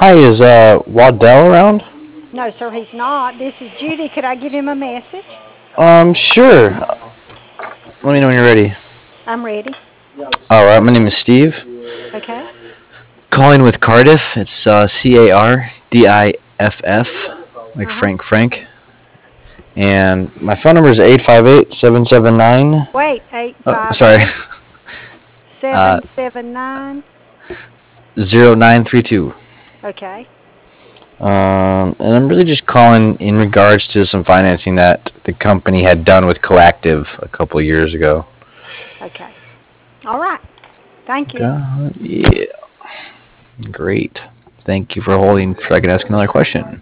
Hi, is Waddell around? No, sir, he's not. This is Judy. Could I give him a message? Sure. Let me know when you're ready. I'm ready. All right, my name is Steve. Okay. Calling with Cardiff. It's Cardiff, like Uh huh. Frank. And my phone number is 858-779. Wait, eight Oh, five sorry. eight uh, seven seven nine. 0932. Okay. And I'm really just calling in regards to some financing that the company had done with Coactive a couple of years ago. Okay. All right. Thank you. Yeah, great. Thank you for holding so I can ask another question.